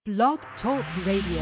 Blog Talk Radio.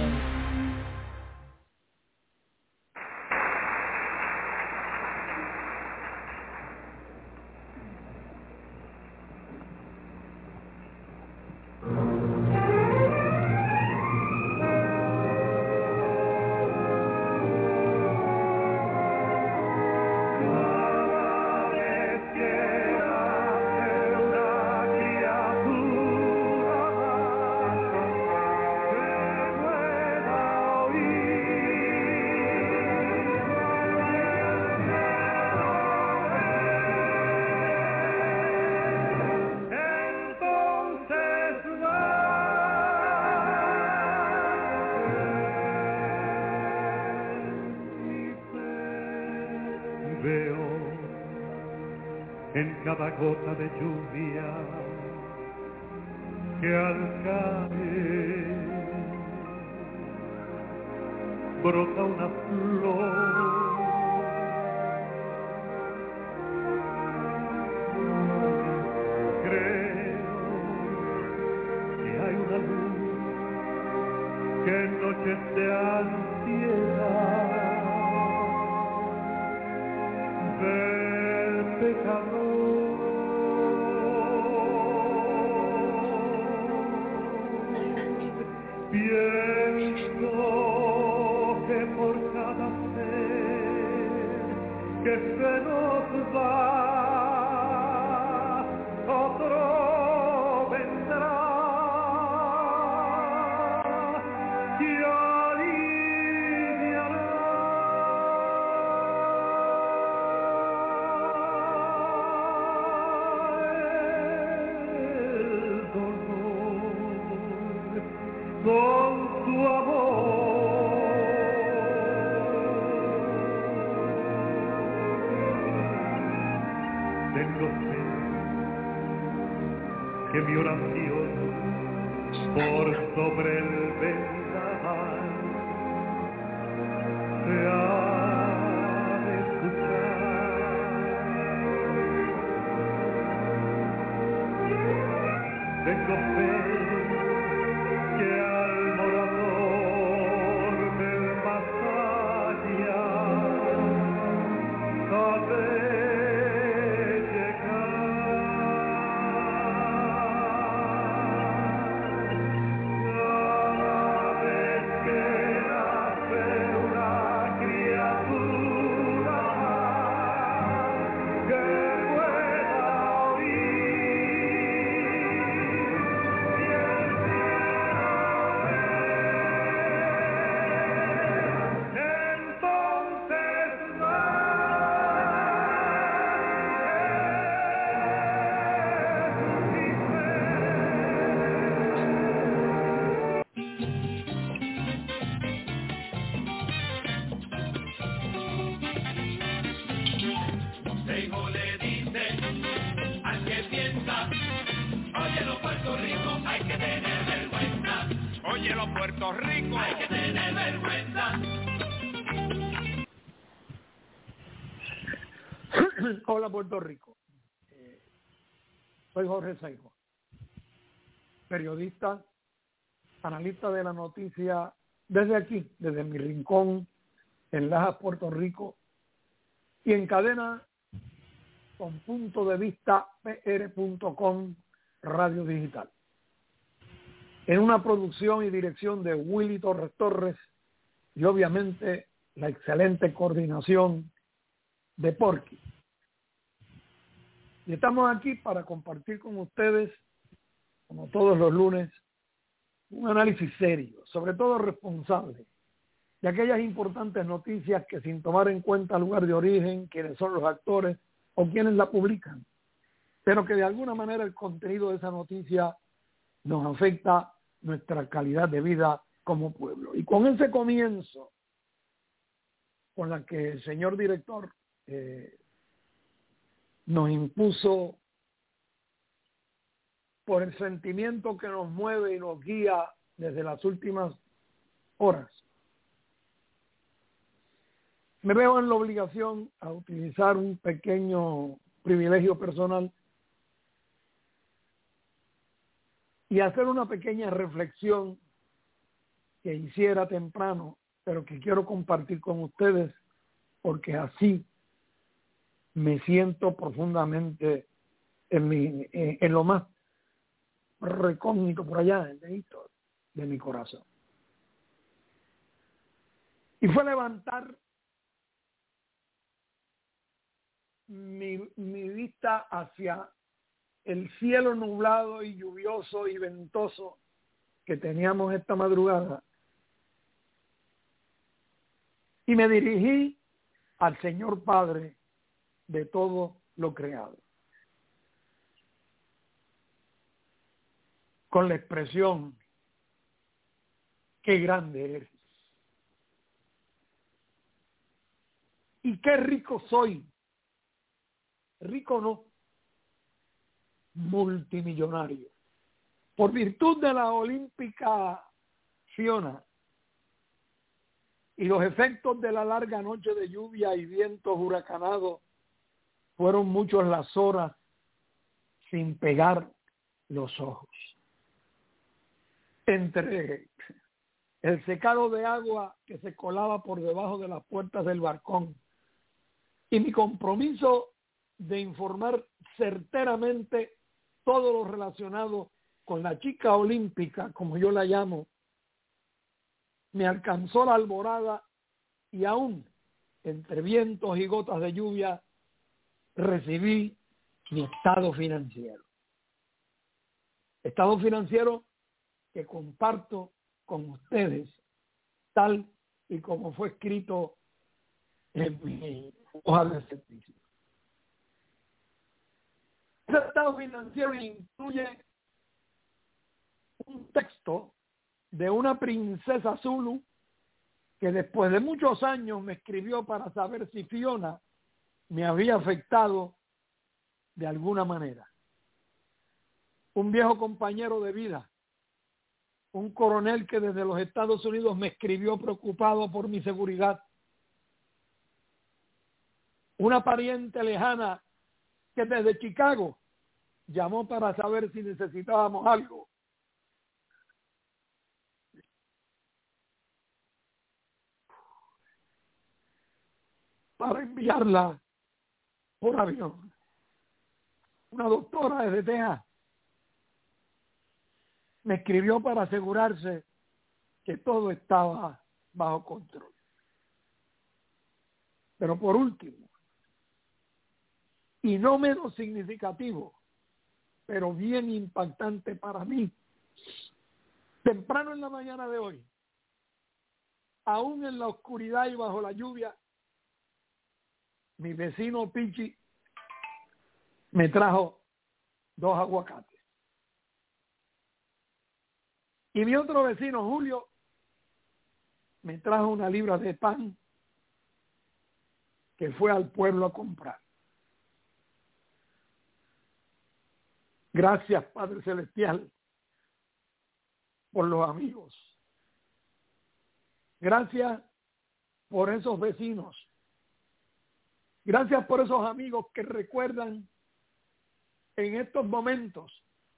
Cada gota de lluvia que al caer brota una flor. Creo que hay una luz que en noches de ansiedad del pecador pienso que por cada ser que se nos va, otro vendrá y aliviará el dolor con su amor. Tengo fe que mi oración por sobre el vendaval se ha de escuchar. Tengo fe que al morador del más allá ha de llegar. Cada vez que nace una criatura que pueda Puerto Rico, hay que tener vergüenza. Hola Puerto Rico, soy Jorge Saigo, periodista, analista de la noticia desde aquí, desde mi rincón en Lajas, Puerto Rico, y en cadena con punto de vista pr.com radio digital. En una producción y dirección de Willy Torres Torres y obviamente la excelente coordinación de Porky. Y estamos aquí para compartir con ustedes, como todos los lunes, un análisis serio, sobre todo responsable, de aquellas importantes noticias que sin tomar en cuenta el lugar de origen, quiénes son los actores o quienes la publican, pero que de alguna manera el contenido de esa noticia nos afecta nuestra calidad de vida como pueblo. Y con ese comienzo, con la que el señor director nos impuso por el sentimiento que nos mueve y nos guía desde las últimas horas, me veo en la obligación a utilizar un pequeño privilegio personal y hacer una pequeña reflexión que hiciera temprano, pero que quiero compartir con ustedes porque así me siento profundamente en lo más recógnito por allá, de mi corazón. Y fue levantar mi vista hacia el cielo nublado y lluvioso y ventoso que teníamos esta madrugada. Y me dirigí al Señor Padre de todo lo creado. Con la expresión, qué grande eres. Y qué rico soy. Rico no, multimillonario. Por virtud de la olímpica Fiona y los efectos de la larga noche de lluvia y vientos huracanados, fueron muchas las horas sin pegar los ojos. Entre el secado de agua que se colaba por debajo de las puertas del balcón y mi compromiso de informar certeramente todo lo relacionado con la chica olímpica, como yo la llamo, me alcanzó la alborada y aún entre vientos y gotas de lluvia recibí mi estado financiero. Estado financiero que comparto con ustedes, tal y como fue escrito en mi hoja de servicio. Ese estado financiero incluye un texto de una princesa Zulu que después de muchos años me escribió para saber si Fiona me había afectado de alguna manera. Un viejo compañero de vida, un coronel que desde los Estados Unidos me escribió preocupado por mi seguridad. Una pariente lejana que desde Chicago llamó para saber si necesitábamos algo. Para enviarla por avión. Una doctora desde Texas me escribió para asegurarse que todo estaba bajo control. Pero por último, y no menos significativo, pero bien impactante para mí, temprano en la mañana de hoy, aún en la oscuridad y bajo la lluvia, mi vecino Pichi me trajo 2 aguacates. Y mi otro vecino, Julio, me trajo 1 libra de pan que fue al pueblo a comprar. Gracias, Padre Celestial, por los amigos. Gracias por esos vecinos. Gracias por esos amigos que recuerdan en estos momentos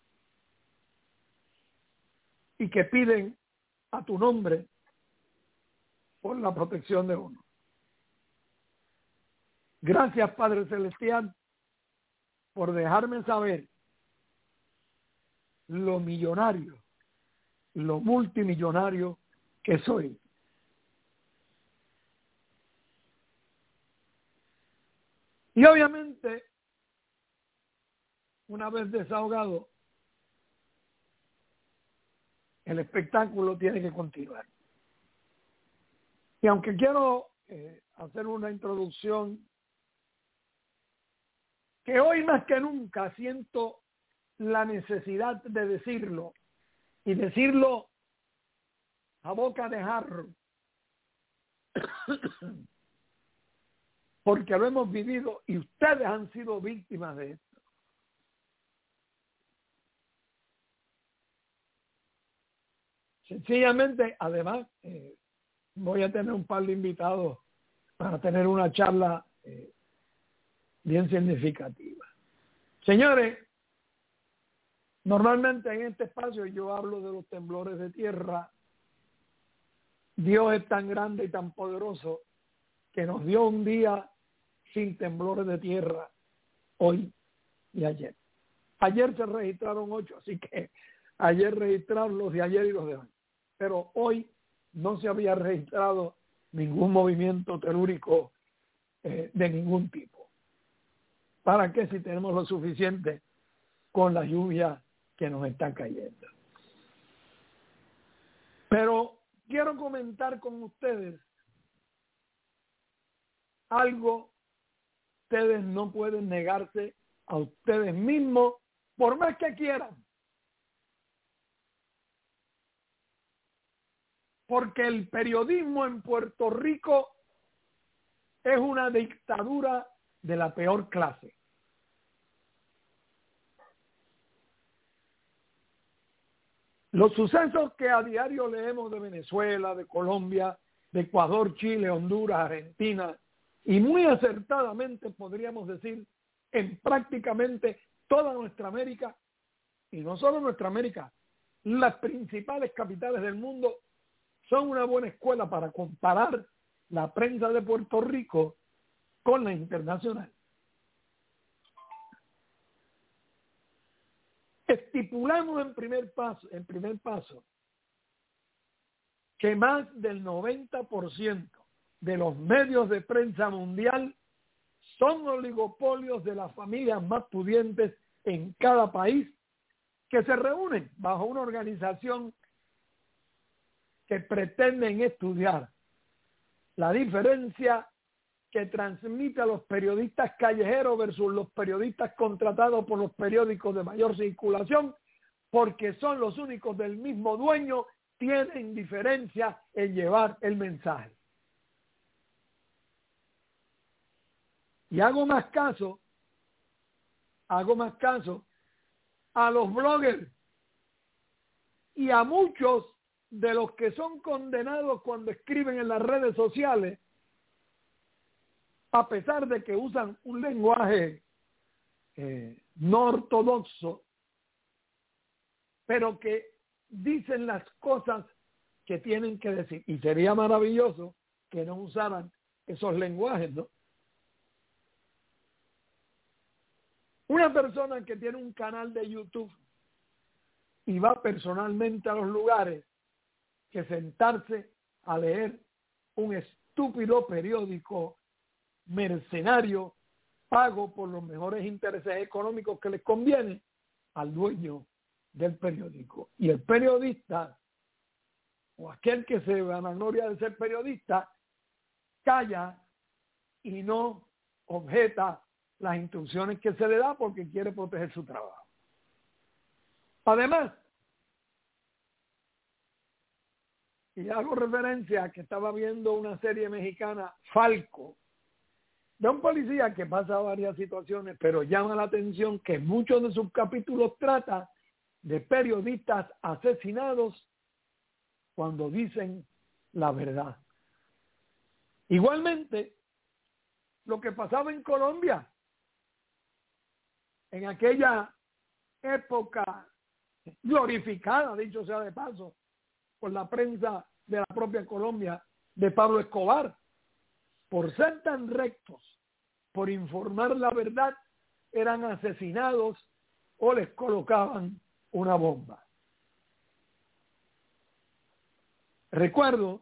y que piden a tu nombre por la protección de uno. Gracias, Padre Celestial, por dejarme saber lo millonario, lo multimillonario que soy. Y obviamente, una vez desahogado, el espectáculo tiene que continuar. Y aunque quiero hacer una introducción que hoy más que nunca siento la necesidad de decirlo, y decirlo a boca de jarro, porque lo hemos vivido y ustedes han sido víctimas de esto. Sencillamente, además, voy a tener un par de invitados para tener una charla bien significativa. Señores, normalmente en este espacio yo hablo de los temblores de tierra, Dios es tan grande y tan poderoso que nos dio un día sin temblores de tierra, hoy y ayer. Ayer se registraron 8, así que ayer registraron los de ayer y los de hoy. Pero hoy no se había registrado ningún movimiento telúrico de ningún tipo. ¿Para qué si tenemos lo suficiente con la lluvia que nos está cayendo? Pero quiero comentar con ustedes algo. Ustedes no pueden negarse a ustedes mismos por más que quieran. Porque el periodismo en Puerto Rico es una dictadura de la peor clase. Los sucesos que a diario leemos de Venezuela, de Colombia, de Ecuador, Chile, Honduras, Argentina, y muy acertadamente podríamos decir en prácticamente toda nuestra América, y no solo nuestra América, las principales capitales del mundo, son una buena escuela para comparar la prensa de Puerto Rico con la internacional. Estipulamos en primer paso que más del 90% de los medios de prensa mundial son oligopolios de las familias más pudientes en cada país que se reúnen bajo una organización que pretenden estudiar la diferencia que transmite a los periodistas callejeros versus los periodistas contratados por los periódicos de mayor circulación, porque son los únicos del mismo dueño, tienen diferencia en llevar el mensaje. Y hago más caso a los bloggers y a muchos de los que son condenados cuando escriben en las redes sociales, a pesar de que usan un lenguaje no ortodoxo, pero que dicen las cosas que tienen que decir. Y sería maravilloso que no usaran esos lenguajes, ¿no? Una persona que tiene un canal de YouTube y va personalmente a los lugares, que sentarse a leer un estúpido periódico mercenario pago por los mejores intereses económicos que les conviene al dueño del periódico. Y el periodista, o aquel que se vanagloria de ser periodista, calla y no objeta las instrucciones que se le da porque quiere proteger su trabajo. Además, y hago referencia a que estaba viendo una serie mexicana, Falco, de un policía que pasa varias situaciones, pero llama la atención que muchos de sus capítulos trata de periodistas asesinados cuando dicen la verdad. Igualmente, lo que pasaba en Colombia, en aquella época glorificada, dicho sea de paso, por la prensa de la propia Colombia, de Pablo Escobar, por ser tan rectos, por informar la verdad, eran asesinados o les colocaban una bomba. Recuerdo,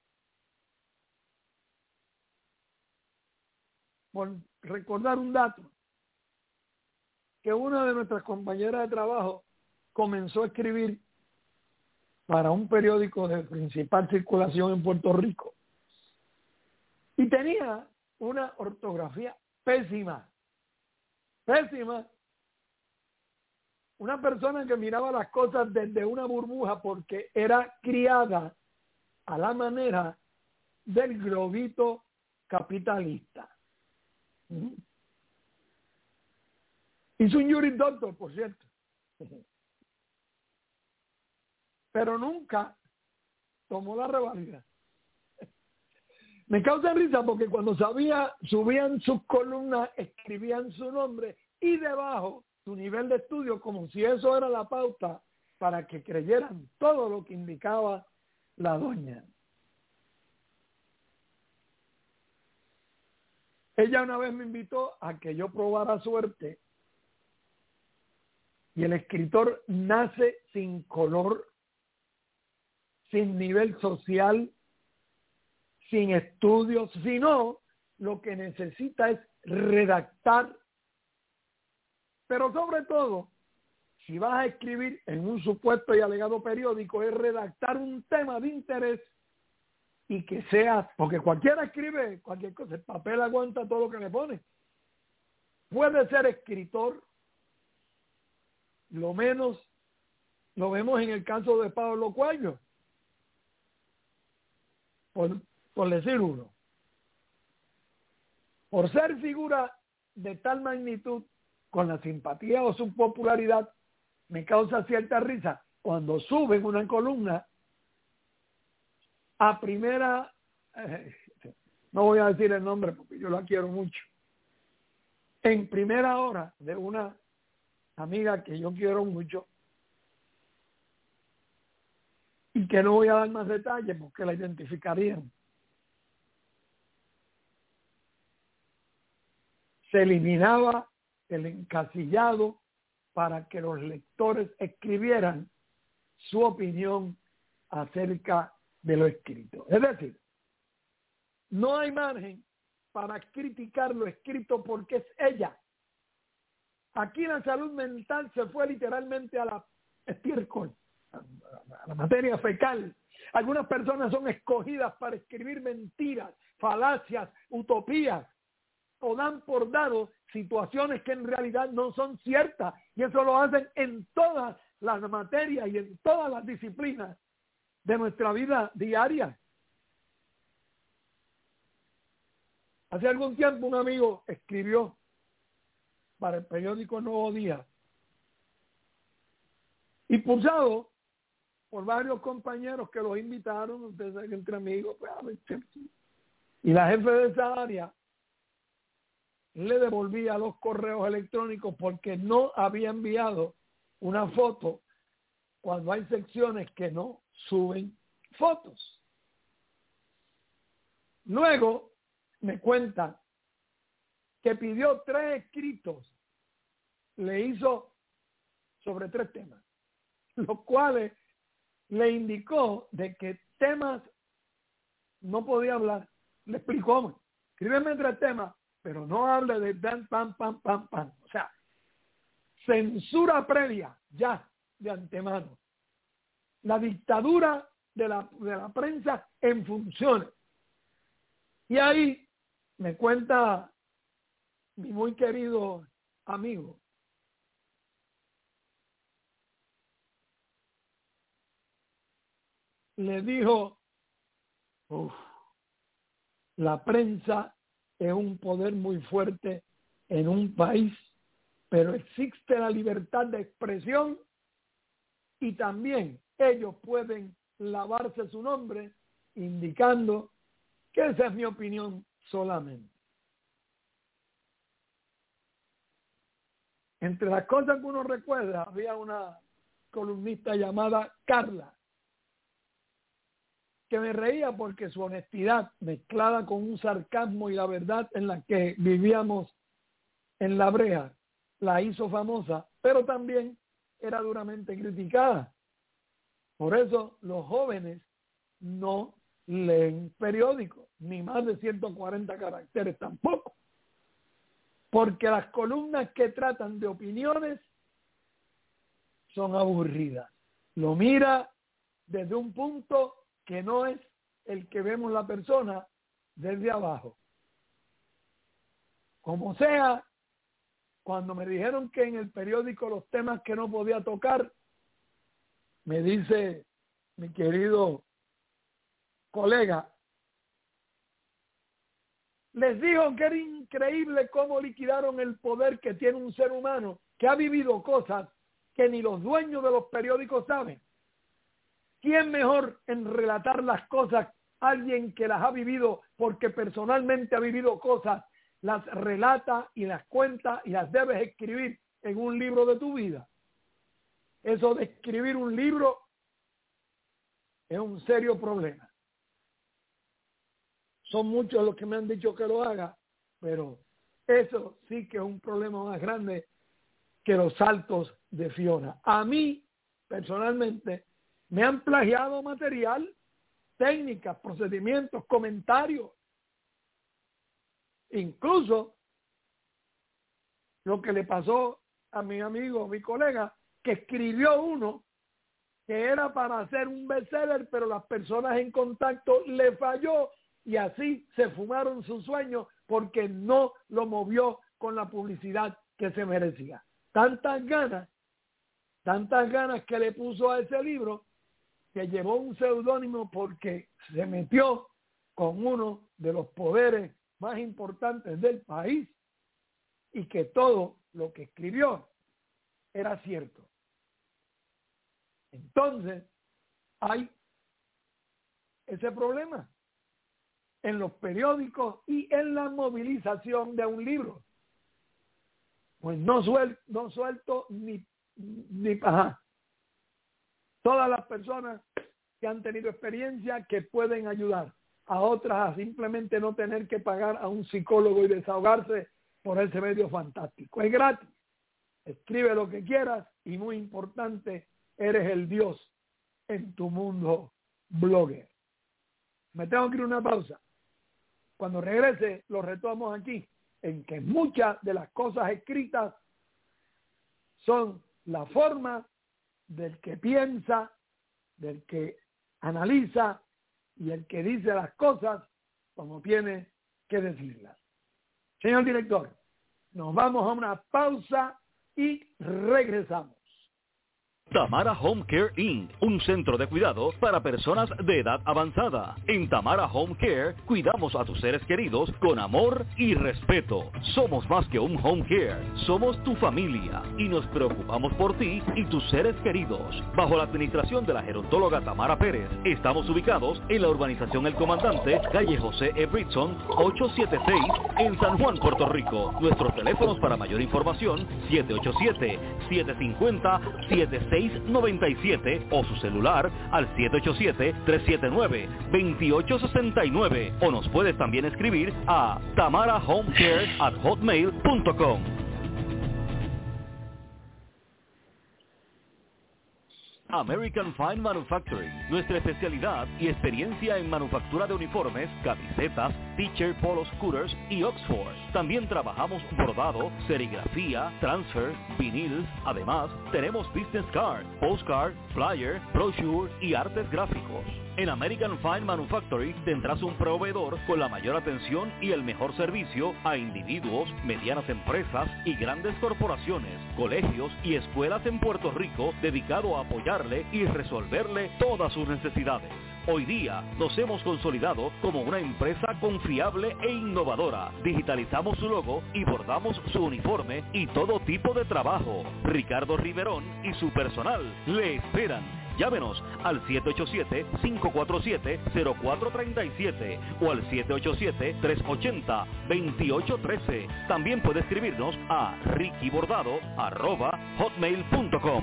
por recordar un dato, que una de nuestras compañeras de trabajo comenzó a escribir para un periódico de principal circulación en Puerto Rico. Y tenía una ortografía pésima. Una persona que miraba las cosas desde una burbuja porque era criada a la manera del globito capitalista. Hizo un Juris Doctor, por cierto. Pero nunca tomó la revalida. Me causa risa porque cuando subían sus columnas, escribían su nombre y debajo su nivel de estudio, como si eso era la pauta para que creyeran todo lo que indicaba la doña. Ella una vez me invitó a que yo probara suerte y el escritor nace sin color, sin nivel social, sin estudios, sino lo que necesita es redactar. Pero sobre todo, si vas a escribir en un supuesto y alegado periódico, es redactar un tema de interés y que sea, porque cualquiera escribe cualquier cosa, el papel aguanta todo lo que le pone. Puede ser escritor, lo menos lo vemos en el caso de Pablo Coelho, por decir uno. Por ser figura de tal magnitud, con la simpatía o su popularidad, me causa cierta risa cuando suben una columna a primera, no voy a decir el nombre porque yo la quiero mucho, en primera hora de una amiga que yo quiero mucho y que no voy a dar más detalles porque la identificarían. Se eliminaba el encasillado para que los lectores escribieran su opinión acerca de lo escrito. Es decir, no hay margen para criticar lo escrito porque es ella. Aquí la salud mental se fue literalmente a la estiércol, a la materia fecal. Algunas personas son escogidas para escribir mentiras, falacias, utopías, o dan por dado situaciones que en realidad no son ciertas, y eso lo hacen en todas las materias y en todas las disciplinas de nuestra vida diaria. Hace algún tiempo un amigo escribió para el periódico Nuevo Día, impulsado por varios compañeros que los invitaron, ustedes saben, entre amigos, pues, y la jefe de esa área le devolvía los correos electrónicos porque no había enviado una foto cuando hay secciones que no suben fotos. Luego me cuenta que pidió 3 escritos, le hizo sobre 3 temas, los cuales le indicó de que temas no podía hablar. Le explicó, escríbeme 3 temas, pero no hable de dan, pam, pam, pam, pam. O sea, censura previa ya de antemano. La dictadura de la prensa en funciones. Y ahí me cuenta mi muy querido amigo le dijo, la prensa es un poder muy fuerte en un país, pero existe la libertad de expresión y también ellos pueden lavarse su nombre indicando que esa es mi opinión solamente. Entre las cosas que uno recuerda, había una columnista llamada Carla, que me reía porque su honestidad mezclada con un sarcasmo y la verdad en la que vivíamos en La Brea la hizo famosa, pero también era duramente criticada. Por eso los jóvenes no leen periódicos, ni más de 140 caracteres tampoco, porque las columnas que tratan de opiniones son aburridas. Lo mira desde un punto que no es el que vemos la persona desde abajo. Como sea, cuando me dijeron que en el periódico los temas que no podía tocar, me dice mi querido colega, les digo que era increíble cómo liquidaron el poder que tiene un ser humano que ha vivido cosas que ni los dueños de los periódicos saben. ¿Quién mejor en relatar las cosas? Alguien que las ha vivido porque personalmente ha vivido cosas, las relata y las cuenta y las debes escribir en un libro de tu vida. Eso de escribir un libro es un serio problema. Son muchos los que me han dicho que lo haga, pero eso sí que es un problema más grande que los saltos de Fiona. A mí, personalmente, me han plagiado material, técnicas, procedimientos, comentarios, incluso lo que le pasó a mi amigo, mi colega, que escribió uno que era para hacer un bestseller, pero las personas en contacto le falló y así se fumaron su sueño porque no lo movió con la publicidad que se merecía. Tantas ganas que le puso a ese libro que llevó un seudónimo porque se metió con uno de los poderes más importantes del país y que todo lo que escribió era cierto. Entonces, hay ese problema en los periódicos y en la movilización de un libro. Pues no suelto ni paja. Todas las personas que han tenido experiencia que pueden ayudar a otras a simplemente no tener que pagar a un psicólogo y desahogarse por ese medio fantástico. Es gratis. Escribe lo que quieras y muy importante, eres el Dios en tu mundo blogger. Me tengo que ir a una pausa. Cuando regrese, lo retomamos aquí, en que muchas de las cosas escritas son la forma del que piensa, del que analiza y el que dice las cosas como tiene que decirlas. Señor director, nos vamos a una pausa y regresamos. Tamara Home Care Inc., un centro de cuidado para personas de edad avanzada. En Tamara Home Care cuidamos a tus seres queridos con amor y respeto. Somos más que un home care, somos tu familia y nos preocupamos por ti y tus seres queridos. Bajo la administración de la gerontóloga Tamara Pérez, estamos ubicados en la urbanización El Comandante, calle José E. Britson, 876, en San Juan, Puerto Rico. Nuestros teléfonos para mayor información, 787-750-7697 o su celular al 787-379-2869 o nos puedes también escribir a tamarahomecare@hotmail.com. American Fine Manufacturing, nuestra especialidad y experiencia en manufactura de uniformes, camisetas, t-shirt, polos, scooters y Oxford. También trabajamos bordado, serigrafía, transfer, vinil. Además, tenemos business card, postcard, flyer, brochure y artes gráficos. En American Fine Manufacturing tendrás un proveedor con la mayor atención y el mejor servicio a individuos, medianas empresas y grandes corporaciones, colegios y escuelas en Puerto Rico dedicado a apoyarle y resolverle todas sus necesidades. Hoy día nos hemos consolidado como una empresa confiable e innovadora. Digitalizamos su logo y bordamos su uniforme y todo tipo de trabajo. Ricardo Riverón y su personal le esperan. Llámenos al 787-547-0437 o al 787-380-2813. También puede escribirnos a rickybordado@hotmail.com.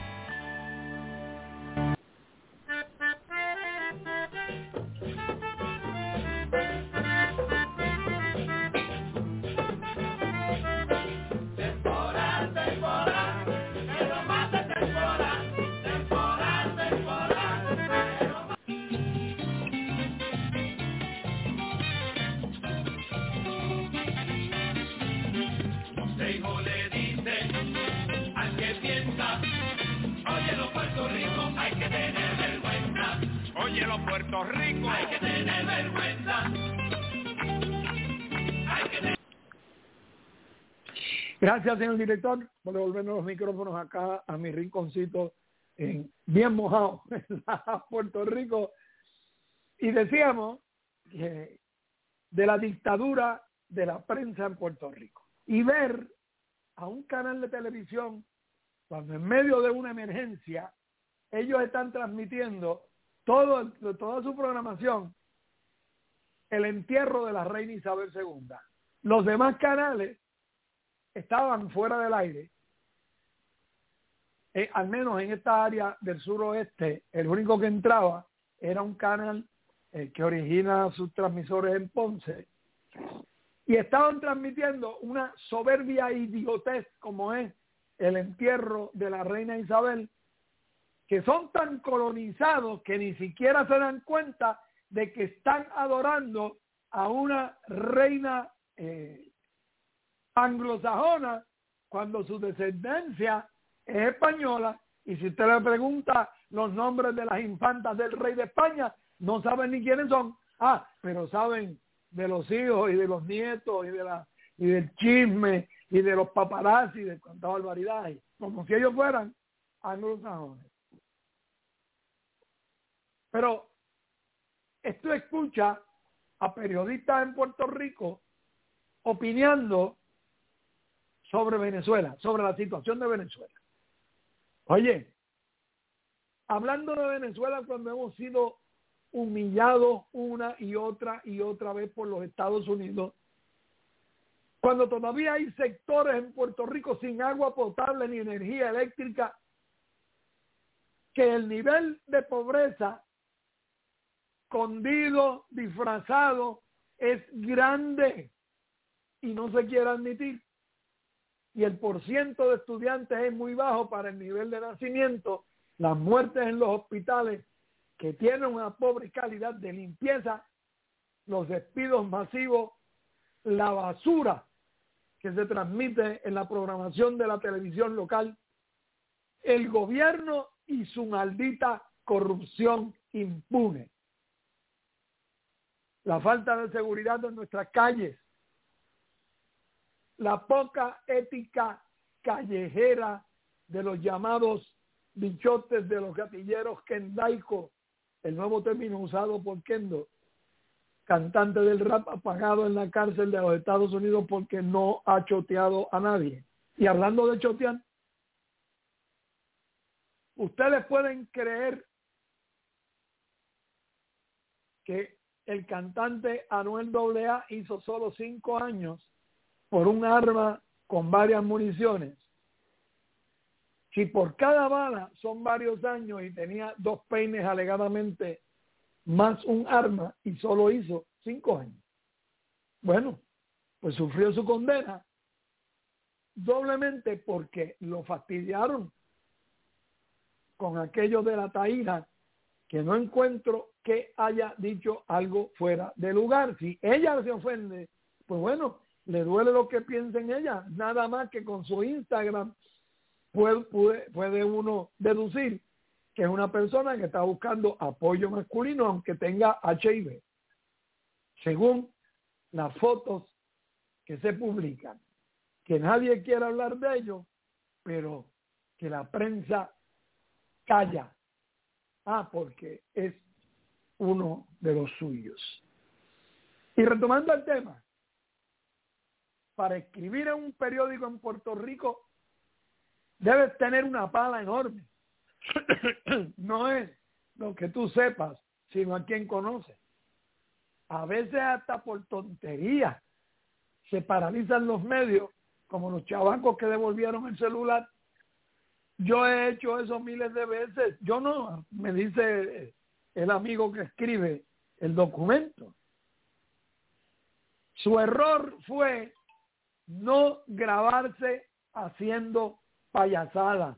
Puerto Rico, hay que tener vergüenza. Gracias, señor director, por devolvernos los micrófonos acá a mi rinconcito bien mojado en Puerto Rico. Y decíamos de la dictadura de la prensa en Puerto Rico. Y ver a un canal de televisión cuando en medio de una emergencia ellos están transmitiendo toda su programación, el entierro de la reina Isabel II. Los demás canales estaban fuera del aire. Al menos en esta área del suroeste, el único que entraba era un canal que origina sus transmisores en Ponce. y estaban transmitiendo una soberbia idiotez como es el entierro de la reina Isabel, que son tan colonizados que ni siquiera se dan cuenta de que están adorando a una reina anglosajona cuando su descendencia es española. Y si usted le pregunta los nombres de las infantas del rey de España, no saben ni quiénes son. Pero saben de los hijos y de los nietos y del chisme y de los paparazzi y de cuánta barbaridad hay, como si ellos fueran anglosajones. Pero esto escucha a periodistas en Puerto Rico opinando sobre Venezuela, sobre la situación de Venezuela. Oye, hablando de Venezuela cuando hemos sido humillados una y otra vez por los Estados Unidos, cuando todavía hay sectores en Puerto Rico sin agua potable ni energía eléctrica, que el nivel de pobreza escondido, disfrazado, es grande y no se quiere admitir. Y el porciento de estudiantes es muy bajo para el nivel de nacimiento, las muertes en los hospitales que tienen una pobre calidad de limpieza, los despidos masivos, la basura que se transmite en la programación de la televisión local, el gobierno y su maldita corrupción impune, la falta de seguridad en nuestras calles, la poca ética callejera de los llamados bichotes de los gatilleros kendaicos, el nuevo término usado por Kendo, cantante del rap apagado en la cárcel de los Estados Unidos porque no ha choteado a nadie. Y hablando de chotear, ustedes pueden creer que el cantante Anuel AA hizo solo 5 años por un arma con varias municiones. Si por cada bala son varios años y tenía 2 peines alegadamente más un arma y solo hizo 5 años. Bueno, pues sufrió su condena doblemente porque lo fastidiaron con aquello de la taína, que no encuentro que haya dicho algo fuera de lugar. Si ella se ofende, pues bueno, le duele lo que piensa en ella, nada más que con su Instagram puede uno deducir que es una persona que está buscando apoyo masculino aunque tenga HIV, según las fotos que se publican, que nadie quiere hablar de ello, pero que la prensa calla, porque es uno de los suyos. Y retomando el tema, para escribir en un periódico en Puerto Rico debes tener una pala enorme. No es lo que tú sepas, sino a quien conoces. A veces hasta por tontería se paralizan los medios, como los chavacos que devolvieron el celular. Yo he hecho eso miles de veces. Yo no, me dice el amigo que escribe el documento. Su error fue no grabarse haciendo payasada.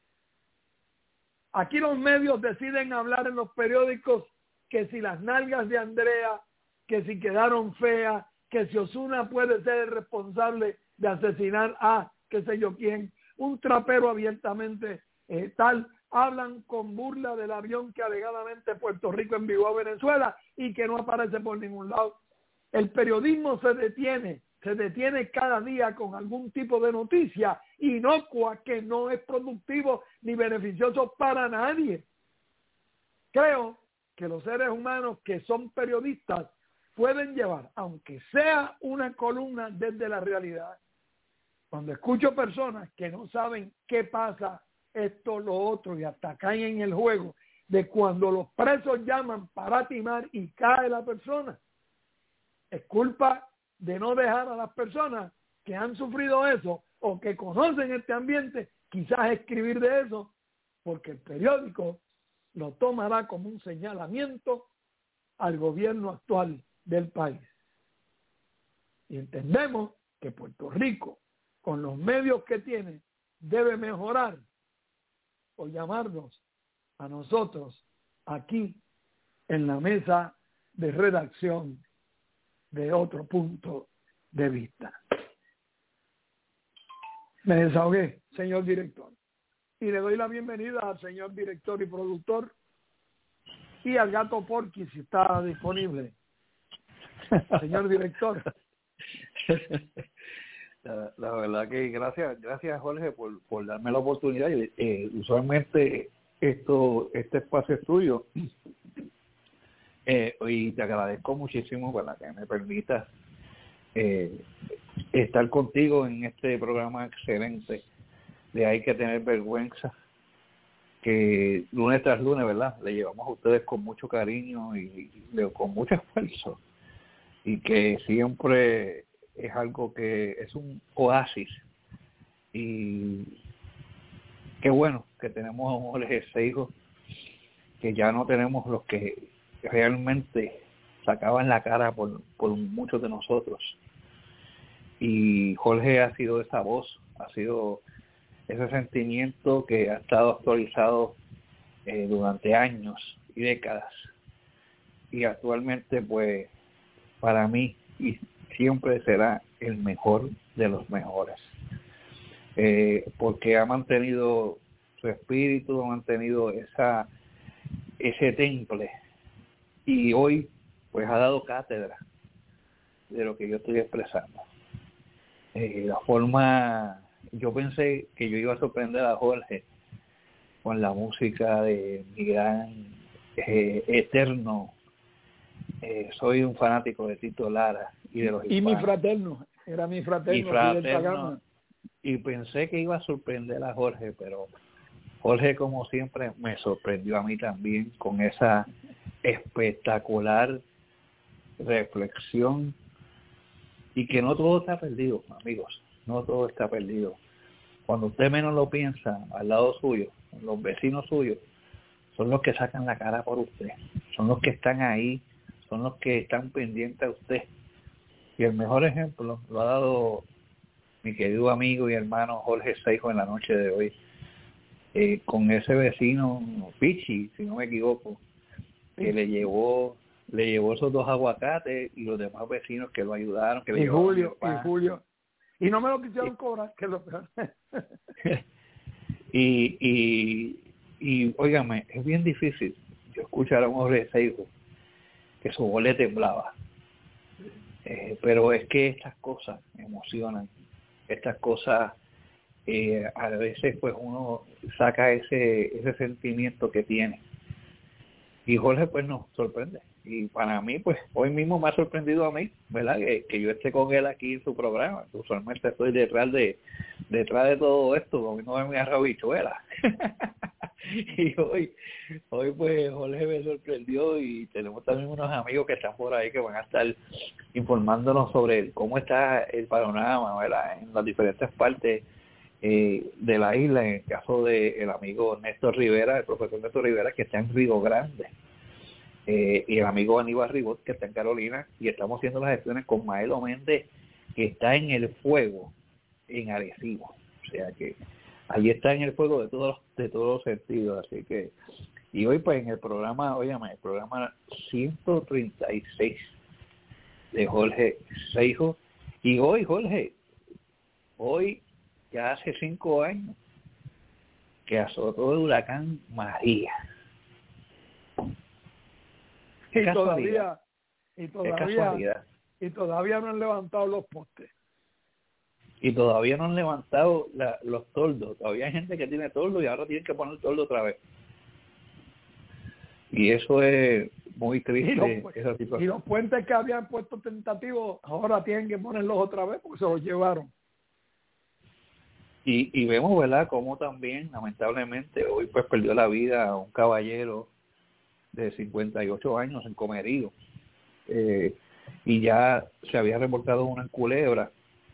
Aquí los medios deciden hablar en los periódicos que si las nalgas de Andrea, que si quedaron feas, que si Ozuna puede ser el responsable de asesinar a qué sé yo quién, un trapero abiertamente tal, hablan con burla del avión que alegadamente Puerto Rico envió a Venezuela y que no aparece por ningún lado. El periodismo se detiene cada día con algún tipo de noticia inocua que no es productivo ni beneficioso para nadie. Creo que los seres humanos que son periodistas pueden llevar, aunque sea una columna desde la realidad. Cuando escucho personas que no saben qué pasa, esto, lo otro, y hasta caen en el juego de cuando los presos llaman para timar y cae la persona, es culpa de no dejar a las personas que han sufrido eso o que conocen este ambiente quizás escribir de eso, porque el periódico lo tomará como un señalamiento al gobierno actual del país. Y entendemos que Puerto Rico, con los medios que tiene, debe mejorar o llamarnos a nosotros aquí en la mesa de redacción de Otro Punto de Vista. Me desahogué, señor director. Y le doy la bienvenida al señor director y productor y al gato Porky, si está disponible. Señor director. La verdad que gracias Jorge por darme la oportunidad. Usualmente este espacio es tuyo y te agradezco muchísimo para que me permitas estar contigo en este programa excelente de Hay que tener vergüenza, que lunes tras lunes, ¿verdad?, le llevamos a ustedes con mucho cariño y con mucho esfuerzo, y que siempre es algo que es un oasis. Y qué bueno que tenemos a un Jorge Seijo, que ya no tenemos los que realmente sacaban la cara por muchos de nosotros. Y Jorge ha sido esa voz, ha sido ese sentimiento que ha estado actualizado durante años y décadas. Y actualmente, pues, para mí, y siempre será el mejor de los mejores. Porque ha mantenido su espíritu, ha mantenido ese temple. Y hoy, pues, ha dado cátedra de lo que yo estoy expresando. La forma, yo pensé que yo iba a sorprender a Jorge con la música de mi gran eterno, soy un fanático de Tito Lara y de los y mi fraterno, era mi fraterno, y pensé que iba a sorprender a Jorge, pero Jorge, como siempre, me sorprendió a mí también con esa espectacular reflexión. Y que no todo está perdido, amigos, no todo está perdido. Cuando usted menos lo piensa, al lado suyo, los vecinos suyos, son los que sacan la cara por usted, son los que están ahí, son los que están pendientes a usted. Y el mejor ejemplo lo ha dado mi querido amigo y hermano Jorge Seijo en la noche de hoy, con ese vecino Pichi, si no me equivoco, que le llevó esos 2 aguacates, y los demás vecinos que lo ayudaron, que le Julio, y no me lo quisieron cobrar, que lo y óigame, es bien difícil yo escuchar a un Jorge Seijo que su voz le temblaba, pero es que estas cosas emocionan, estas cosas a veces pues uno saca ese sentimiento que tiene, y Jorge pues nos sorprende. Y para mí, pues, hoy mismo me ha sorprendido a mí, ¿verdad?, que yo esté con él aquí en su programa. Usualmente estoy detrás de todo esto, comiéndome mi arrabichuela. Y hoy, pues, Jorge me sorprendió, y tenemos también unos amigos que están por ahí que van a estar informándonos sobre cómo está el panorama, ¿verdad?, en las diferentes partes de la isla, en el caso del amigo Néstor Rivera, el profesor Néstor Rivera, que está en Río Grande. Y el amigo Aníbal Ribot, que está en Carolina, y estamos haciendo las gestiones con Maelo Méndez, que está en el fuego en Arecibo. O sea que allí está en el fuego de todos los sentidos. Así que, y hoy pues en el programa, óyame, el programa 136 de Jorge Seijo, y hoy, Jorge, ya hace 5 años que azotó el huracán María. Y todavía no han levantado los postes. Y todavía no han levantado los toldos. Todavía hay gente que tiene toldo y ahora tienen que poner toldo otra vez. Y eso es muy triste. Y los puentes que habían puesto tentativos ahora tienen que ponerlos otra vez porque se los llevaron. Y vemos, ¿verdad?, cómo también, lamentablemente, hoy pues perdió la vida un caballero de 58 años en Comerío, y ya se había reportado una en Culebra,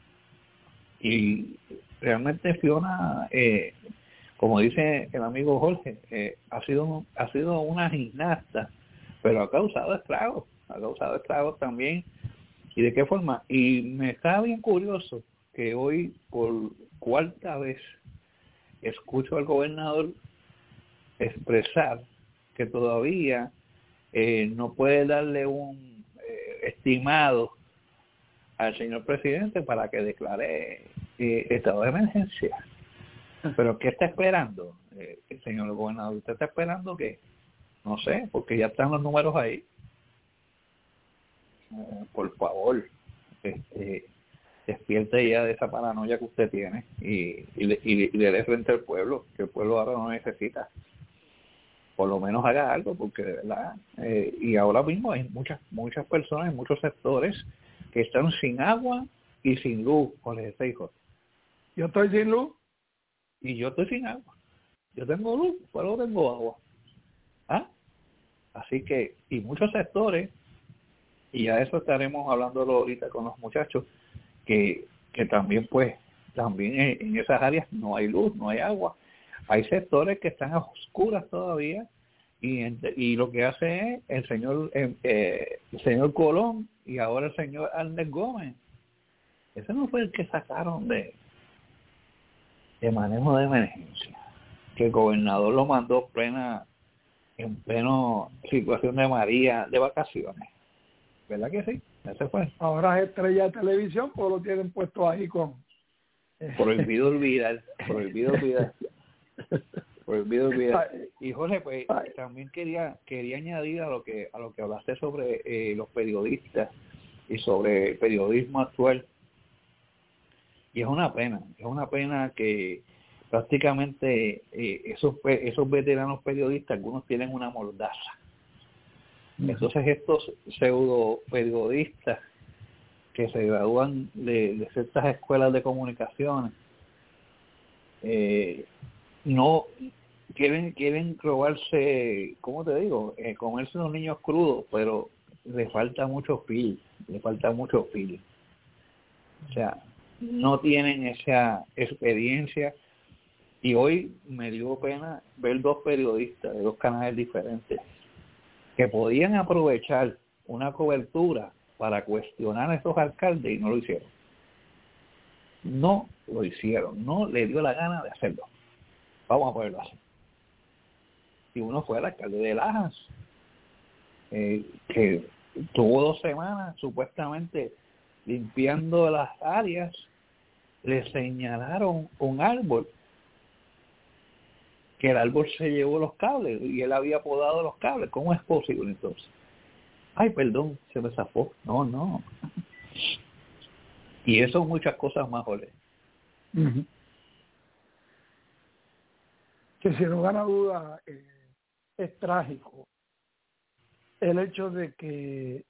y realmente Fiona, como dice el amigo Jorge, ha sido una gimnasta, pero ha causado estragos también ¿Y de qué forma? Y me está bien curioso que hoy, por cuarta vez, escucho al gobernador expresar que todavía no puede darle un estimado al señor presidente para que declare estado de emergencia. ¿Pero qué está esperando, señor gobernador? ¿Usted está esperando que? No sé, porque ya están los números ahí. Por favor, despierte ya de esa paranoia que usted tiene y le dé frente al pueblo, que el pueblo ahora no necesita. Por lo menos haga algo, porque de verdad, y ahora mismo hay muchas personas en muchos sectores que están sin agua y sin luz, Jorge Seijo. Yo estoy sin luz. Y yo estoy sin agua. Yo tengo luz, pero no tengo agua. Así que, y muchos sectores, y a eso estaremos hablándolo ahorita con los muchachos, que también en esas áreas no hay luz, no hay agua. Hay sectores que están a oscuras todavía, y lo que hace es el señor Colón y ahora el señor Arnel Gómez. Ese no fue el que sacaron de manejo de emergencia, que el gobernador lo mandó en pleno situación de María de vacaciones. ¿Verdad que sí? Ese fue. Ahora es estrella de televisión, pues lo tienen puesto ahí con... Prohibido olvidar. Y Jorge, pues también quería añadir a lo que hablaste sobre los periodistas y sobre el periodismo actual. Y es una pena que prácticamente esos veteranos periodistas, algunos tienen una mordaza. Entonces estos pseudo periodistas que se gradúan de ciertas escuelas de comunicaciones no quieren robarse, ¿cómo te digo? Comerse unos niños crudos, pero le falta mucho feel. O sea, no tienen esa experiencia. Y hoy me dio pena ver dos periodistas de dos canales diferentes que podían aprovechar una cobertura para cuestionar a esos alcaldes y no lo hicieron. No le dio la gana de hacerlo. Vamos a ponerlo así. Y uno fue el alcalde de Lajas, que tuvo 2 semanas supuestamente limpiando las áreas. Le señalaron un árbol, que el árbol se llevó los cables y él había podado los cables. ¿Cómo es posible entonces? Ay, perdón, se me zafó. No. Y eso muchas cosas más, Jorge. Uh-huh. Que sin lugar a duda es trágico el hecho de que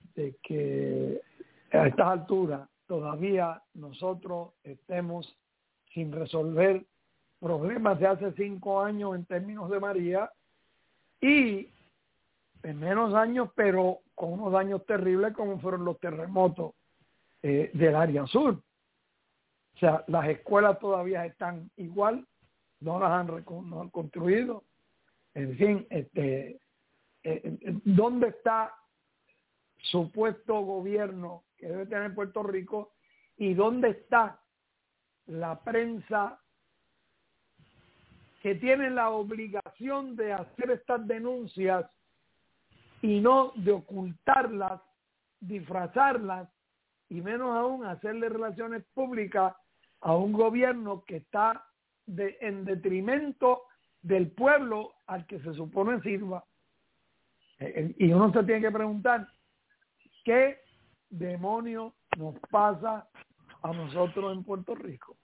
a estas alturas todavía nosotros estemos sin resolver problemas de hace 5 años en términos de María y en menos años, pero con unos daños terribles como fueron los terremotos del área sur. O sea, las escuelas todavía están igual, no las han construido. En fin, ¿dónde está supuesto gobierno que debe tener Puerto Rico y dónde está la prensa que tiene la obligación de hacer estas denuncias y no de ocultarlas, disfrazarlas y menos aún hacerle relaciones públicas a un gobierno que está en detrimento del pueblo al que se supone sirva? Y uno se tiene que preguntar, ¿qué demonios nos pasa a nosotros en Puerto Rico?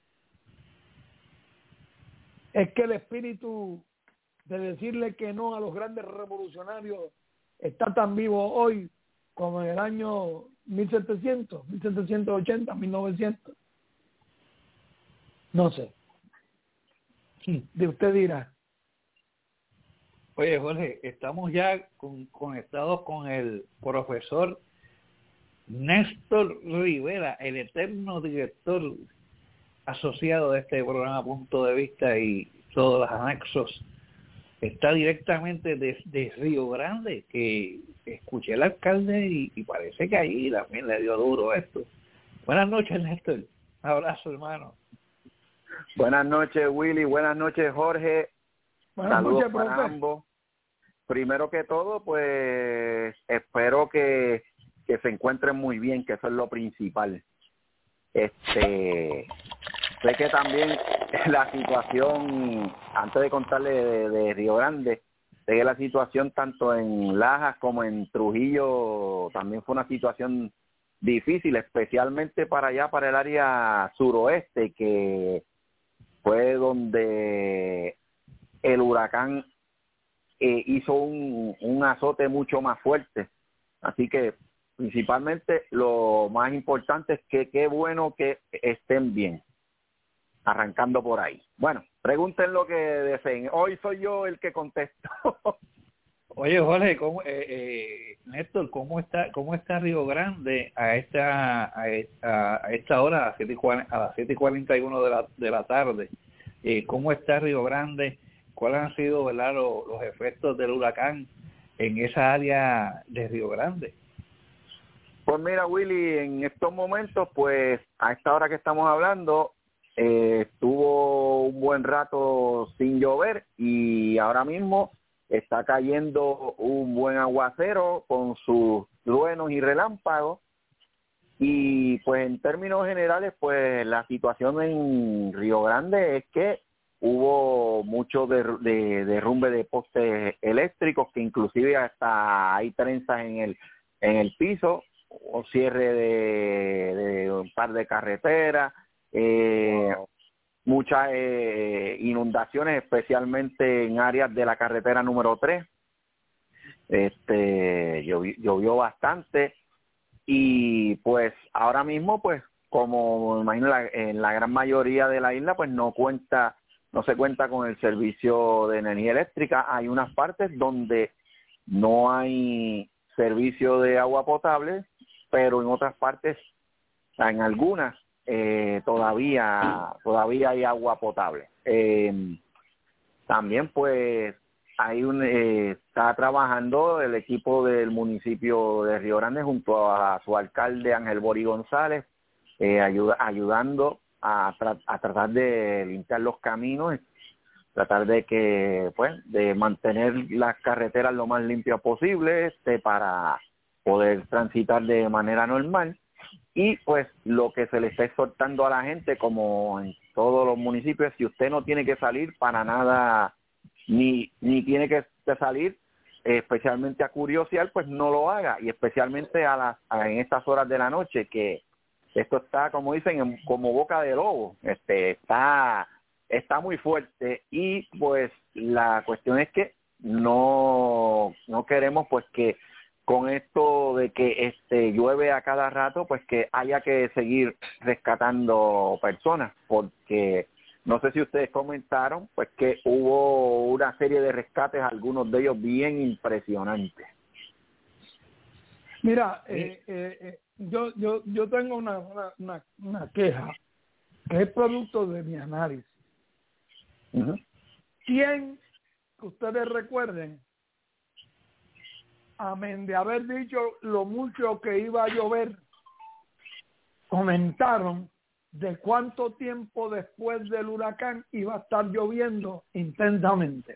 Es que el espíritu de decirle que no a los grandes revolucionarios está tan vivo hoy como en el año 1700, 1780, 1900. No sé. De usted dirá. Oye, Jorge, estamos ya conectados con el profesor Néstor Rivera, el eterno director asociado de este programa Punto de Vista y todos los anexos. Está directamente desde Río Grande, que escuché al alcalde y parece que ahí también le dio duro esto. Buenas noches, Néstor. Un abrazo, hermano. Buenas noches, Willy. Buenas noches, Jorge. Buenas Saludos noches, para profe. ambos. Primero que todo, pues espero que se encuentren muy bien, que eso es lo principal. Sé que también la situación, antes de contarle de Río Grande, sé que la situación tanto en Lajas como en Trujillo también fue una situación difícil, especialmente para allá, para el área suroeste, que fue donde el huracán hizo un azote mucho más fuerte. Así que principalmente lo más importante es que qué bueno que estén bien, arrancando por ahí. Bueno, pregunten lo que deseen. Hoy soy yo el que contesto. Oye, Jorge, Néstor, ¿cómo está Río Grande a esta hora, a las 7:41 de la tarde? ¿Cómo está Río Grande? ¿Cuáles han sido, verdad, los efectos del huracán en esa área de Río Grande? Pues mira, Willy, en estos momentos, pues a esta hora que estamos hablando, estuvo un buen rato sin llover y ahora mismo está cayendo un buen aguacero con sus truenos y relámpagos. Y pues en términos generales, pues la situación en Río Grande es que hubo mucho derrumbe de postes eléctricos, que inclusive hasta hay trenzas en el piso, o cierre de un par de carreteras, muchas inundaciones, especialmente en áreas de la carretera número 3. Llovió bastante y pues ahora mismo, pues como me imagino en la gran mayoría de la isla, pues no se cuenta con el servicio de energía eléctrica. Hay unas partes donde no hay servicio de agua potable, pero en otras partes, en algunas, todavía hay agua potable. También pues está trabajando el equipo del municipio de Río Grande junto a su alcalde Ángel Bori González, ayudando a tratar de limpiar los caminos, tratar de mantener las carreteras lo más limpias posible, para poder transitar de manera normal. Y pues lo que se le está exhortando a la gente, como en todos los municipios, si usted no tiene que salir para nada, ni tiene que salir especialmente a curiosear, pues no lo haga, y especialmente en estas horas de la noche, que esto está, como dicen, como boca de lobo. Está muy fuerte, y pues la cuestión es que no queremos pues que con esto de que llueve a cada rato, pues que haya que seguir rescatando personas, porque no sé si ustedes comentaron, pues que hubo una serie de rescates, algunos de ellos bien impresionantes. Mira, yo tengo una queja que es producto de mi análisis. Uh-huh. ¿Quién, que ustedes recuerden, amén de haber dicho lo mucho que iba a llover, comentaron de cuánto tiempo después del huracán iba a estar lloviendo intensamente?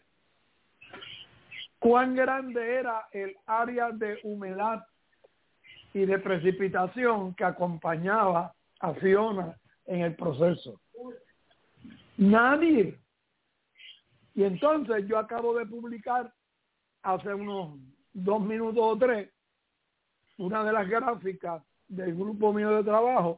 ¿Cuán grande era el área de humedad y de precipitación que acompañaba a Fiona en el proceso? Nadie. Y entonces yo acabo de publicar hace unos 2 minutos o 3 una de las gráficas del grupo mío de trabajo,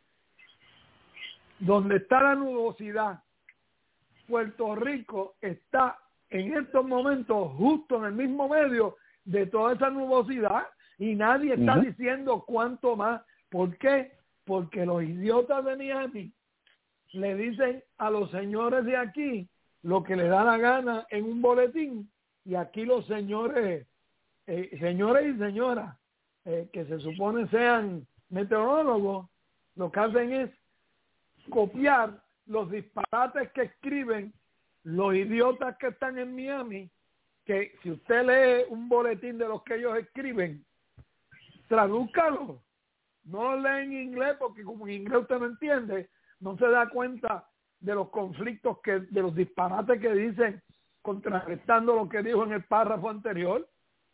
donde está la nubosidad. Puerto Rico está en estos momentos justo en el mismo medio de toda esa nubosidad, y nadie está diciendo cuánto más. ¿Por qué? Porque los idiotas de Miami le dicen a los señores de aquí lo que le da la gana en un boletín, y aquí los señores y señoras que se supone sean meteorólogos, lo que hacen es copiar los disparates que escriben los idiotas que están en Miami que si usted lee un boletín de los que ellos escriben, tradúzcalo. No lo lee en inglés porque como en inglés usted no entiende, no se da cuenta de los conflictos, de los disparates que dicen, contrarrestando lo que dijo en el párrafo anterior.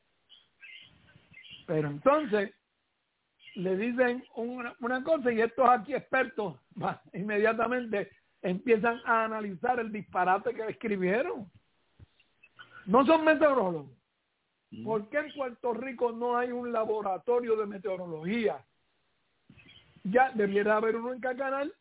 Pero entonces le dicen una cosa y estos aquí expertos inmediatamente empiezan a analizar el disparate que escribieron. No son meteorólogos. ¿Por qué en Puerto Rico no hay un laboratorio de meteorología? Ya debiera haber uno en cada canal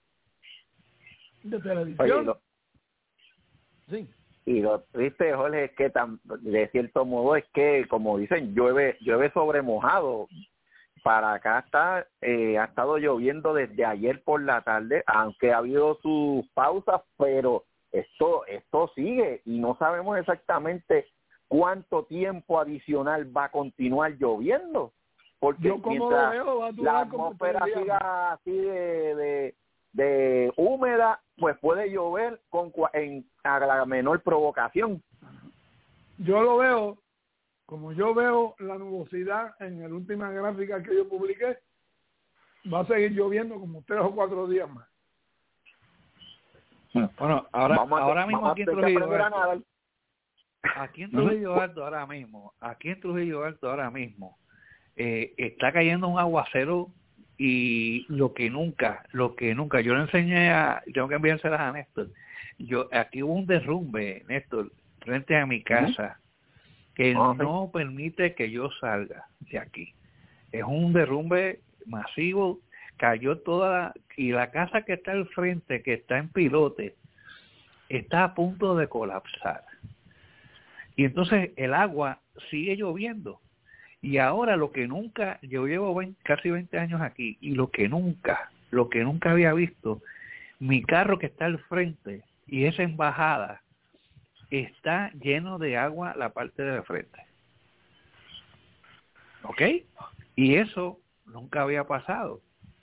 de televisión. Oye, sí. Y lo triste, Jorge, es que de cierto modo es que, como dicen, llueve sobre mojado. Para acá ha estado lloviendo desde ayer por la tarde, aunque ha habido sus pausas, pero esto sigue y no sabemos exactamente cuánto tiempo adicional va a continuar lloviendo. Porque yo como lo veo, va a durar la atmósfera siga así de húmeda, pues puede llover a la menor provocación. Yo lo veo, como yo veo la nubosidad en la última gráfica que yo publiqué, va a seguir lloviendo como 3 o 4 días más. Bueno, ahora mismo aquí en Trujillo Alto, aquí en Trujillo Alto ahora mismo, está cayendo un aguacero y lo que nunca, yo le enseñé tengo que enviárselas a Néstor. Aquí hubo un derrumbe, Néstor, frente a mi casa, que no permite que yo salga de aquí. Es un derrumbe masivo, cayó y la casa que está al frente, que está en pilote, está a punto de colapsar. Y entonces el agua sigue lloviendo. Y ahora lo que nunca, yo llevo casi 20 años aquí, y lo que nunca había visto, mi carro que está al frente y esa embajada está lleno de agua la parte de frente. ¿Ok? Y eso nunca había pasado.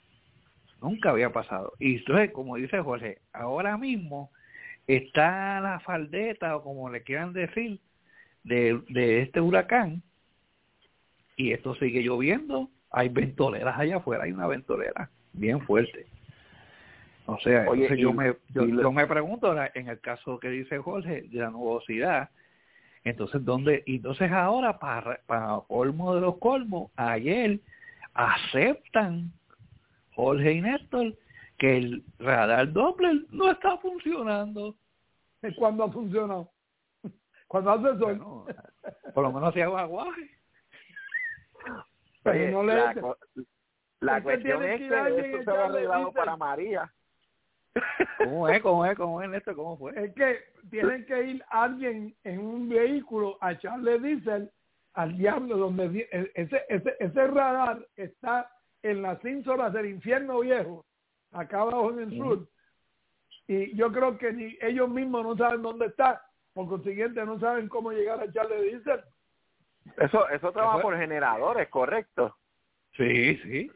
Y entonces, como dice Jorge, ahora mismo está la faldeta, o como le quieran decir, de este huracán, y esto sigue lloviendo. Hay ventoleras allá afuera, hay una ventolera bien fuerte. O sea, oye, yo me pregunto ahora, en el caso que dice Jorge de la nubosidad, entonces entonces ahora para colmo de los colmos, ayer aceptan Jorge y Néstor que el radar Doppler no está funcionando. ¿Cuándo ha funcionado? Cuando hace sol. Bueno, por lo menos hacía aguaje. Oye, no la cuestión es que esto se ha arreglado para María. ¿Cómo es, Néstor? ¿Cómo fue? Es que tienen que ir alguien en un vehículo a echarle diésel al diablo, donde ese radar está en las 5 horas del infierno viejo, acá abajo en el sur, y yo creo que ni ellos mismos no saben dónde está, por consiguiente no saben cómo llegar a echarle diésel. Eso trabaja por generadores, ¿correcto? Sí.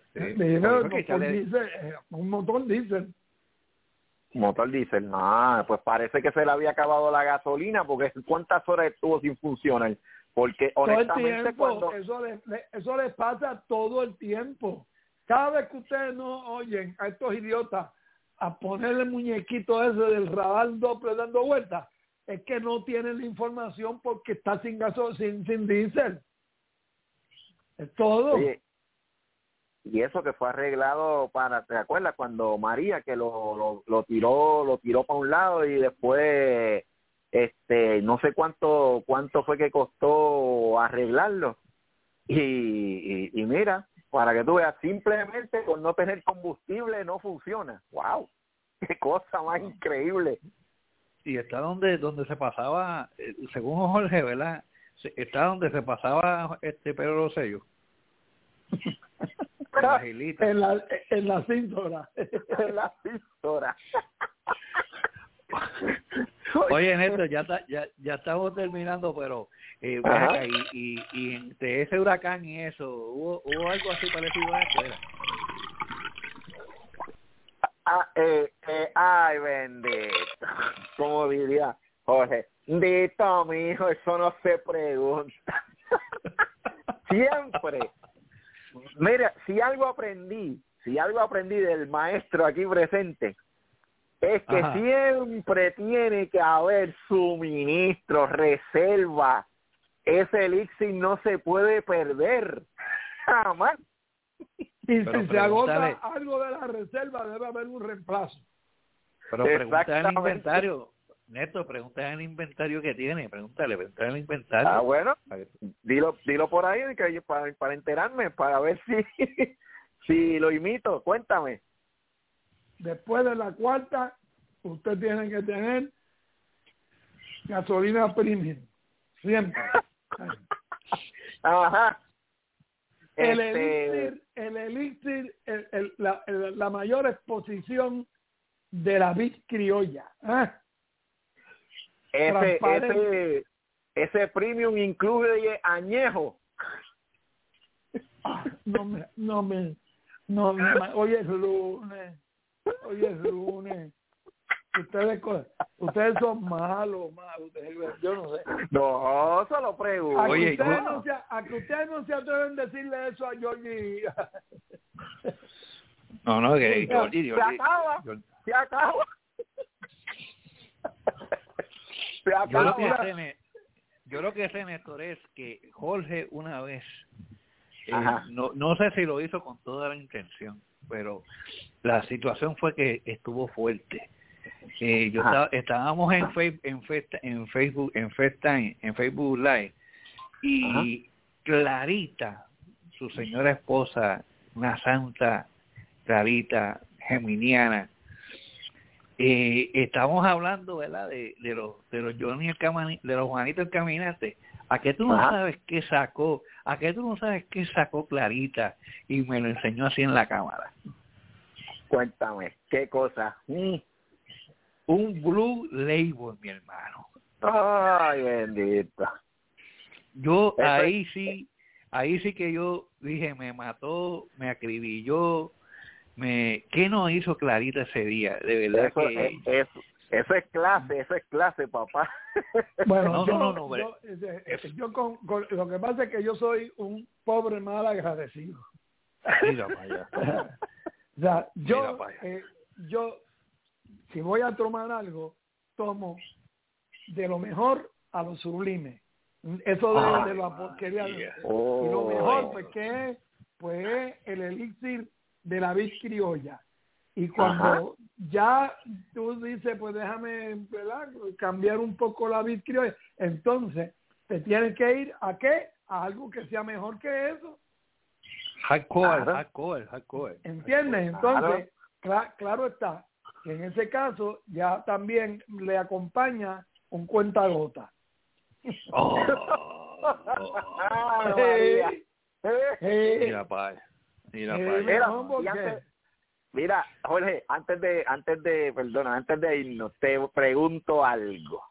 Un motor diésel. Motor diésel, pues parece que se le había acabado la gasolina, porque ¿cuántas horas estuvo sin funcionar? Porque honestamente eso les pasa todo el tiempo. Cada vez que ustedes no oyen a estos idiotas a ponerle el muñequito ese del radar Doppler dando vueltas, es que no tienen la información porque está sin diésel. Es todo. Oye, y eso que fue arreglado ¿te acuerdas cuando María que lo tiró para un lado y después no sé cuánto fue que costó arreglarlo? Y mira, para que tú veas, simplemente por no tener combustible no funciona. ¡Wow! ¡Qué cosa más increíble! Y está donde se pasaba, según Jorge, ¿verdad? Está donde se pasaba Pedro Rosselló. En la cintura. En la cintura. Oye, Néstor, ya estamos terminando, pero acá, y entre ese huracán y eso, ¿hubo algo así parecido a esto? Ay, bendito. Como diría Jorge, Dito, mijo, eso no se pregunta. Siempre. Mira, si algo aprendí del maestro aquí presente, es que siempre tiene que haber suministro, reserva. Ese elixir no se puede perder. Jamás. Y si se agota algo de la reserva, debe haber un reemplazo. Pero pregunta en el inventario, Neto, pregunta en el inventario que tiene, pregúntale en el inventario. Ah, bueno, dilo por ahí que para enterarme, para ver si lo imito, cuéntame. Después de la cuarta, usted tiene que tener gasolina premium, siempre. Ajá. El elixir, la mayor exposición de la vid criolla. Ese premium incluye añejo. Hoy es lunes. Ustedes son malos. Yo no sé. No, solo pregunto. A que ustedes no se atreven a decirle eso a Georgie. No, que Georgie. Se acaba. Yo lo que sé, Néstor, es que Jorge una vez, no sé si lo hizo con toda la intención, pero la situación fue que estuvo fuerte. Estábamos en Facebook Live, y Clarita, su señora esposa, una santa Clarita geminiana, estábamos hablando, ¿verdad?, de los Johnny de los Juanitos el Caminante. ¿A qué tú no sabes qué sacó? ¿A qué tú no sabes qué sacó Clarita? Y me lo enseñó así en la cámara. Cuéntame, ¿qué cosa? Un Blue Label, mi hermano. Ay, bendito. Yo ahí sí que yo dije, me mató, me acribilló. ¿Qué no hizo Clarita ese día? De verdad eso es clase, papá. Bueno, lo que pasa es que yo soy un pobre mal agradecido. Mira para allá. O sea, yo si voy a tomar algo, tomo de lo mejor a lo sublime. Eso de la porquería. Y lo mejor, pues, ¿qué es? Pues el elixir de la vid criolla. Y cuando ya tú dices, pues déjame, ¿verdad?, cambiar un poco la vid criolla, entonces te tienes que ir ¿a qué? A algo que sea mejor que eso. Hardcore. ¿Entiendes? Entonces, claro está que en ese caso ya también le acompaña un cuentagota. Mira, Mira, Jorge, antes de irnos, te pregunto algo.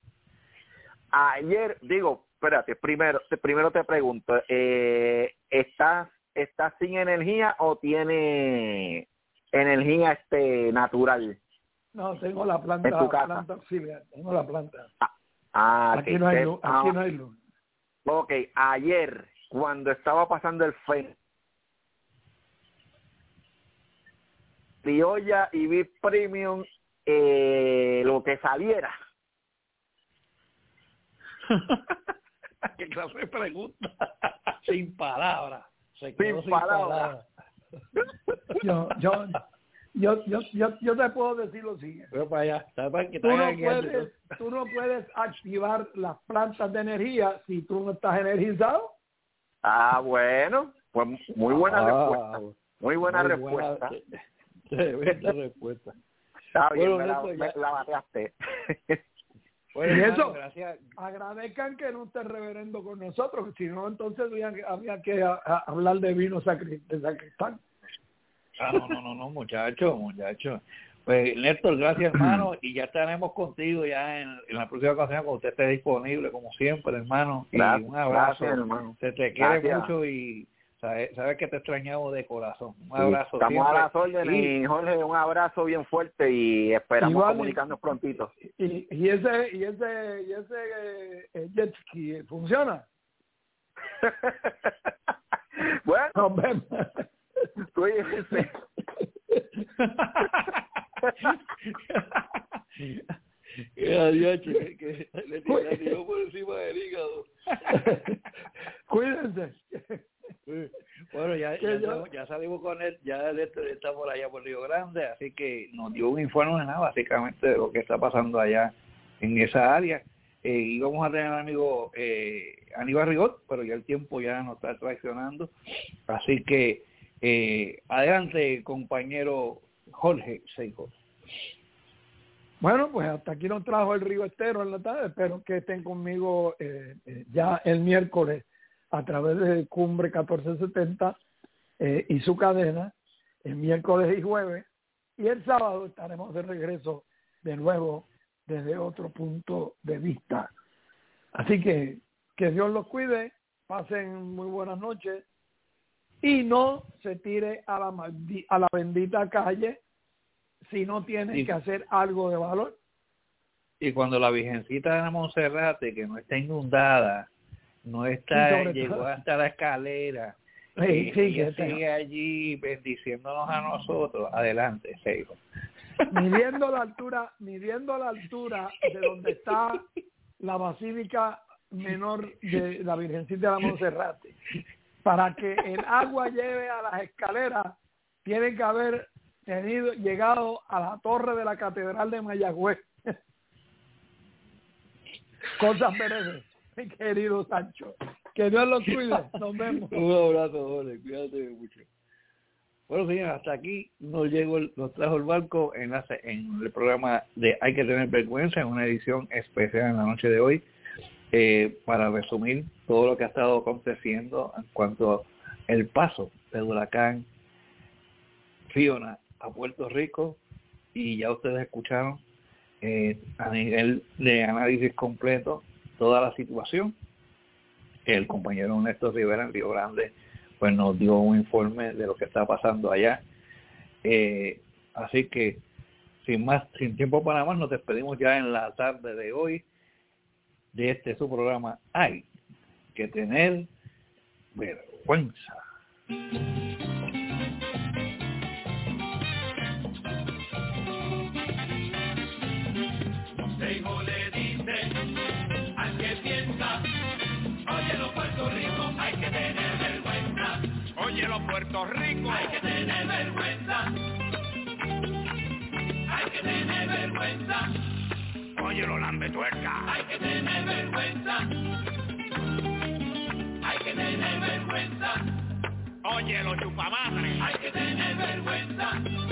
Ayer, primero te pregunto, ¿estás sin energía o tiene energía natural? No, tengo la planta, en tu casa. planta auxiliar, tengo la planta. Aquí no hay luz, aquí no hay luz. Ok, ayer, cuando estaba pasando el fe, criolla y vid premium, lo que saliera. ¿Qué clase de pregunta? Sin palabras. Sin palabras. Yo te puedo decir lo siguiente. Pero para allá, tú no puedes activar las plantas de energía si tú no estás energizado. Bueno, pues muy buena respuesta. Muy buena respuesta. Tremenda respuesta. Está bien, me la bateaste. Bueno, y hermano, eso, gracias. agradezcan que no esté reverendo con nosotros, si no, entonces había que hablar de vino de sacristán. No, muchacho. Pues, Néstor, gracias, hermano, y ya estaremos contigo ya en la próxima ocasión cuando usted esté disponible, como siempre, hermano. Y un abrazo. Gracias, hermano. Se te quiere mucho y Sabes que te extrañamos de corazón. Un abrazo. Estamos siempre. a las órdenes y Jorge, un abrazo bien fuerte y esperamos igual, comunicarnos prontito. Y ese jet ski funciona. Bueno, nos vemos. Cuídense. Que le tiró por encima del hígado. Cuídense. Bueno, ya salimos con él, ya él está por allá por Río Grande, así que nos dio un informe básicamente de lo que está pasando allá en esa área. Íbamos a tener al amigo Aníbal Rigot, pero ya el tiempo ya nos está traicionando, así que adelante, compañero Jorge Seijos. Bueno, pues hasta aquí nos trajo el Río Estero en la tarde. Espero que estén conmigo ya el miércoles a través de Cumbre 1470 y su cadena, el miércoles y jueves, y el sábado estaremos de regreso de nuevo desde otro punto de vista. Así que Dios los cuide, pasen muy buenas noches y no se tire a la bendita calle si no tiene que hacer algo de valor. Y cuando la Virgencita de la Monserrate, que no está inundada, no está, llegó hasta la escalera, que sigue allí bendiciéndonos a nosotros, adelante, Seijo. Midiendo la altura de donde está la Basílica Menor de la Virgencita de la Monserrate, para que el agua lleve a las escaleras, tiene que haber llegado a la torre de la Catedral de Mayagüez. Cosas veredes, mi querido Sancho. Que Dios los cuide. Nos vemos. Un abrazo, Jorge. Cuídate mucho. Bueno, señores, hasta aquí nos trajo el barco en el programa de Hay que tener vergüenza, en una edición especial en la noche de hoy, para resumir todo lo que ha estado aconteciendo en cuanto al paso del huracán Fiona a Puerto Rico, y ya ustedes escucharon a nivel de análisis completo toda la situación. El compañero Néstor Rivera en Río Grande pues nos dio un informe de lo que está pasando allá, así que sin tiempo para más, nos despedimos ya en la tarde de hoy de su programa Hay que tener vergüenza. Seijo le dice al que piensa, óyelo Puerto Rico, hay que tener vergüenza. Óyelo Puerto Rico, hay que tener vergüenza. Hay que tener vergüenza. Óyelo lambetuerca, hay que tener vergüenza. Hay que tener vergüenza. Óyelo chupamadre, hay que tener vergüenza.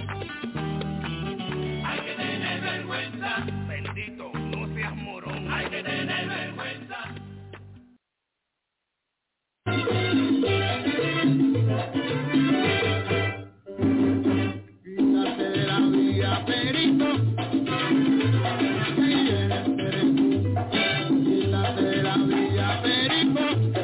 Hay que tener vergüenza. Bendito, no seas morón. Hay que tener vergüenza. Quítate de la vía, Perico. Quítate de la vía, Perico.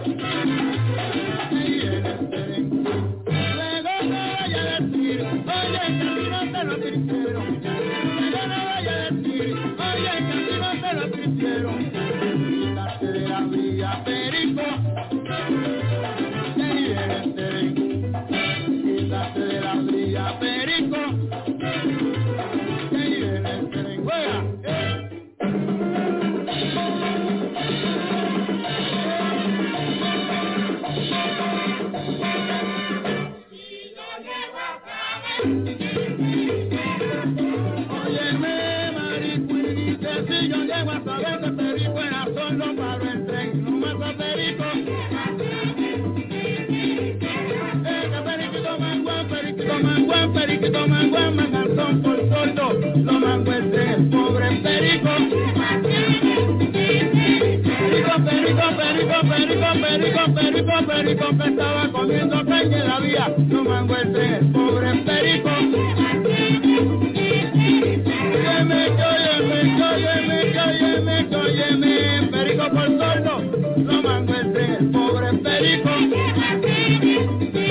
Luego no vaya a decir, oye, que a mí no te lo quisieron. Luego no vaya a decir, oye, que a mí no te lo quisieron. Quítate de la vía, Perico. Quítate de la vía, Perico. Que viene el tren. ¡Juega! Óyeme, maricuinite, si yo llego a saber que Perico era solo para el tren, no más a Perico. Periquito manguán, manganzón por sordo, lo manguete, pobre Perico. Perico, que estaba comiendo caña en la vía, lo manguete, pobre Perico. Óyeme, Perico por sordo, lo manguete, pobre Perico.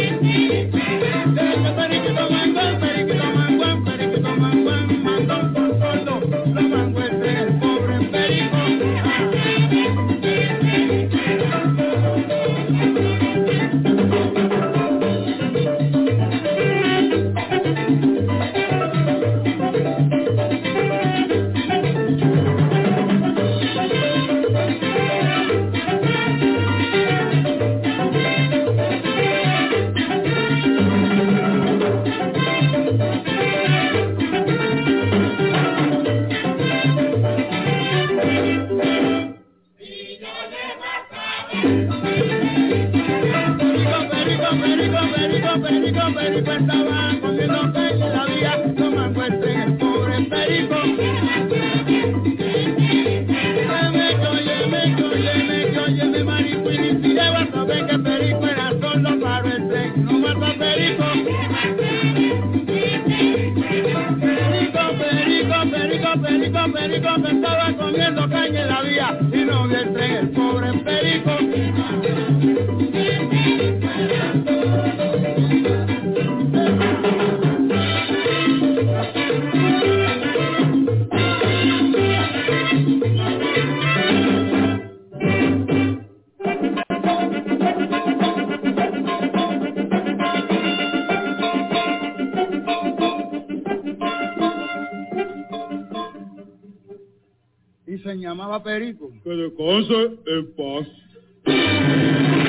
Perico estaba comiendo caña en la vía, no me encuentren el pobre Perico. Óyeme, marico, y ni si lleva a saber que Perico era solo para el tren, no mató a Perico. Perico que estaba comiendo caña en la vía y no vio el tren, el pobre Perico. Y se llamaba Perico. Que descanse en paz.